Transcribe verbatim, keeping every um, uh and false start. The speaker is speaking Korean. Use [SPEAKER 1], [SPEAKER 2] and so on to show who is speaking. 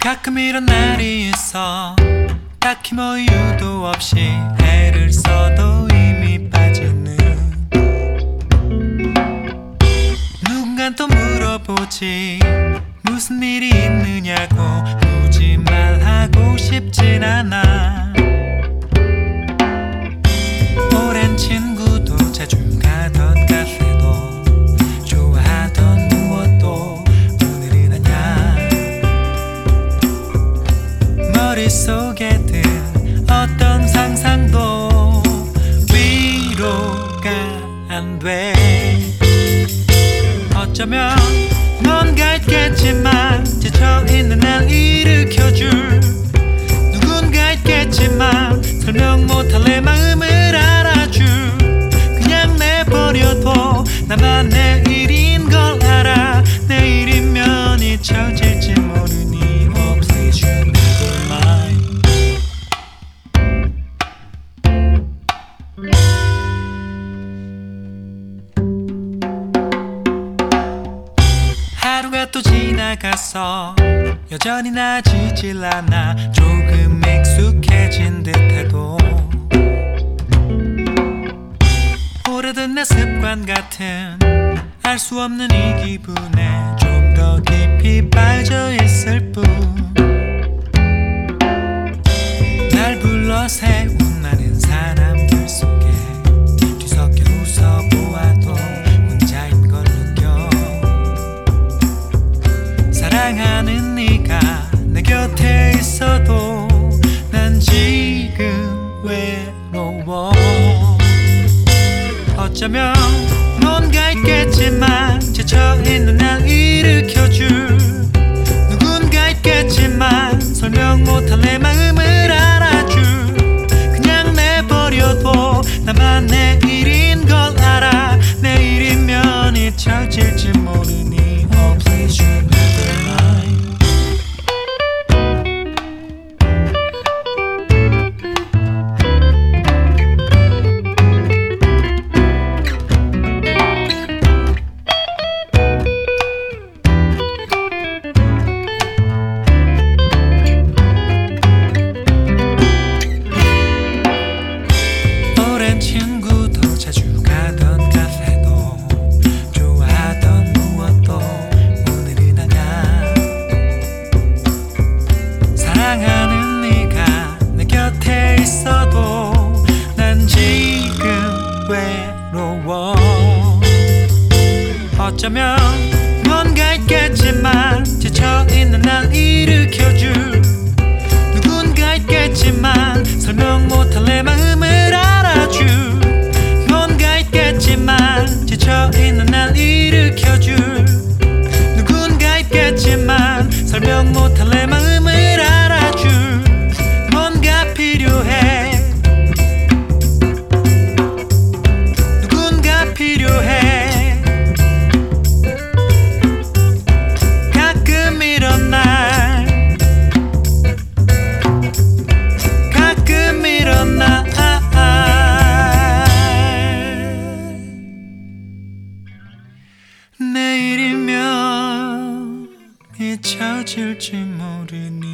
[SPEAKER 1] 가끔 이런 날이 있어. 딱히 뭐 이유도 없이 애를 써도 이미 빠지는. 누군간 또 물어보지 무슨 일이 있느냐고. 굳이 말하고 싶진 않아. 오랜 친구도 자주 가던 카페도 좋아하던 무엇도 오늘은 아냐. 머릿속에 든 어떤 상상도 위로가 안 돼. 어쩌면 뭔가 있겠지만 지쳐있는 날 일으켜줄 누군가 있겠지만 설명 못할 내 마음을 알아줄. 그냥 내버려둬. 나만 내일인 걸 알아. 내일이면 잊혀질지 모르니 Oh please you never mind. 하루가 또 지나갔어. 여전히 나아지질 않아. 조금 익숙해진 듯해도 오래된 내 습관 같은 알 수 없는 이 기분에 좀 더 깊이 빠져 있을 뿐. 날 불러 세운 많은 사람들 속에 뒤섞여 웃어보아도 혼자인 걸 느껴. 사랑하는 네가 내 곁에 있어도 난 지금 외로워. 어쩌면 뭔가 있겠지만 지쳐있는 날 일으켜줄 누군가 있겠지만 설명 못할 내 마음을 알아줄. 그냥 내버려둬. 나만 내일인 걸 알아. 내일이면 잊혀질지 모르니 Oh please you never mind. 오랜 친구도 자주 가던 카페도 좋아하던 무엇도 오늘은 아냐. 사랑하는 네가 내 곁에 있어도 난 지금 외로워. 어쩌면 뭔가 있겠지만 지쳐있는 날 일으켜줄 누군가 있겠지만 설명 못할 내 마음을 알아줄. 뭔가 있겠지만 지쳐있는 날 일으켜줄 누군가 있겠지만 설명 못할 내 마음을 알아줄. 뭔가 필요해. 누군가 필요해. 가끔 이런 날 가끔 이런 날 내일이면 잊혀질지 모르니